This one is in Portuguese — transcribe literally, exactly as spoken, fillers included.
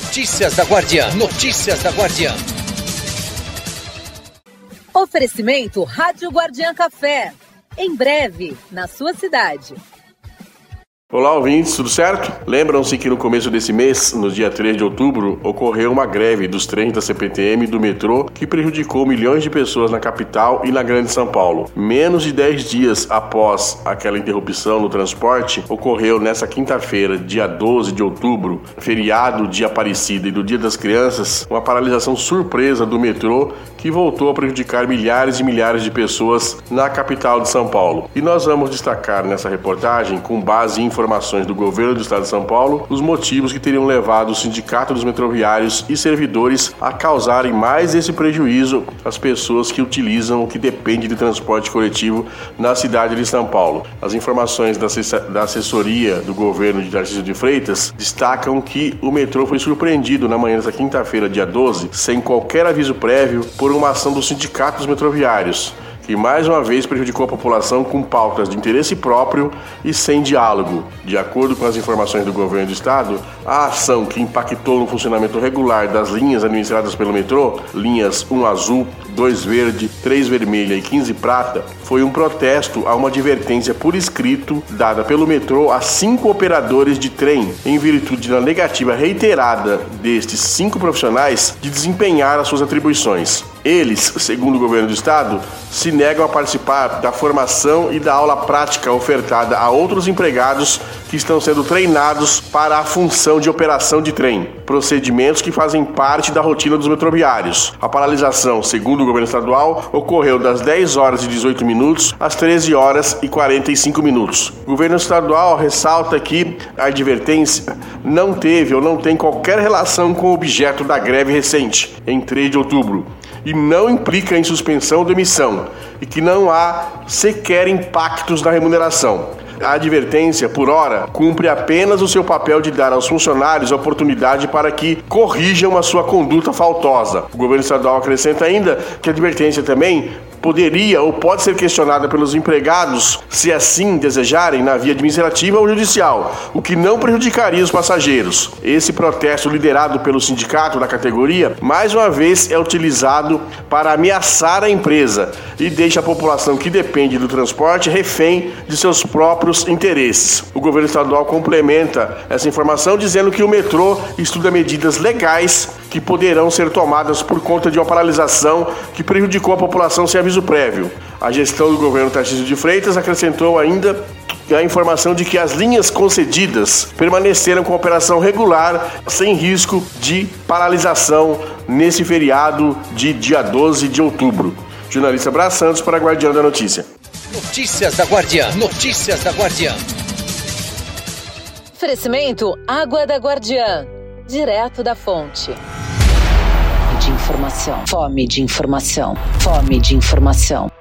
Notícias da Guardiã. Notícias da Guardiã. Oferecimento Rádio Guardiã Café. Em breve, na sua cidade. Olá, ouvintes, tudo certo? Lembram-se que no começo desse mês, no dia três de outubro, ocorreu uma greve dos trens da C P T M e do metrô que prejudicou milhões de pessoas na capital e na Grande São Paulo. Menos de dez dias após aquela interrupção no transporte, ocorreu nessa quinta-feira, dia doze de outubro, feriado de Aparecida e do Dia das Crianças, uma paralisação surpresa do metrô que voltou a prejudicar milhares e milhares de pessoas na capital de São Paulo. E nós vamos destacar nessa reportagem, com base em informações do governo do estado de São Paulo, os motivos que teriam levado o Sindicato dos Metroviários e servidores a causarem mais esse prejuízo às pessoas que utilizam ou que dependem de transporte coletivo na cidade de São Paulo. As informações da assessoria do governo de Tarcísio de Freitas destacam que o metrô foi surpreendido na manhã desta quinta-feira, dia doze, sem qualquer aviso prévio, por uma ação do Sindicato dos Metroviários, que mais uma vez prejudicou a população com pautas de interesse próprio e sem diálogo. De acordo com as informações do governo do estado, a ação que impactou no funcionamento regular das linhas administradas pelo metrô, linhas um azul, dois verde, três vermelha e quinze prata, foi um protesto a uma advertência por escrito dada pelo metrô a cinco operadores de trem, em virtude da negativa reiterada destes cinco profissionais de desempenhar as suas atribuições. Eles, segundo o governo do estado, se negam a participar da formação e da aula prática ofertada a outros empregados que estão sendo treinados para a função de operação de trem, procedimentos que fazem parte da rotina dos metroviários. A paralisação, segundo o governo estadual, ocorreu das dez horas e dezoito minutos às treze horas e quarenta e cinco minutos. O governo estadual ressalta que a advertência não teve ou não tem qualquer relação com o objeto da greve recente, em três de outubro, e não implica em suspensão ou demissão, e que não há sequer impactos na remuneração. A advertência, por hora, cumpre apenas o seu papel de dar aos funcionários a oportunidade para que corrijam a sua conduta faltosa. O governo estadual acrescenta ainda que a advertência também poderia ou pode ser questionada pelos empregados, se assim desejarem, na via administrativa ou judicial, o que não prejudicaria os passageiros. Esse protesto, liderado pelo sindicato da categoria, mais uma vez é utilizado para ameaçar a empresa e deixa a população que depende do transporte refém de seus próprios interesses. O governo estadual complementa essa informação dizendo que o metrô estuda medidas legais que poderão ser tomadas por conta de uma paralisação que prejudicou a população sem aviso prévio. A gestão do governo Tarcísio de Freitas acrescentou ainda a informação de que as linhas concedidas permaneceram com operação regular, sem risco de paralisação nesse feriado de dia doze de outubro. Jornalista Brás Santos para Guardiã da Notícia. Notícias da Guardiã. Notícias da Guardiã. Oferecimento Água da Guardiã. Direto da fonte. De informação. Fome de informação. Fome de informação.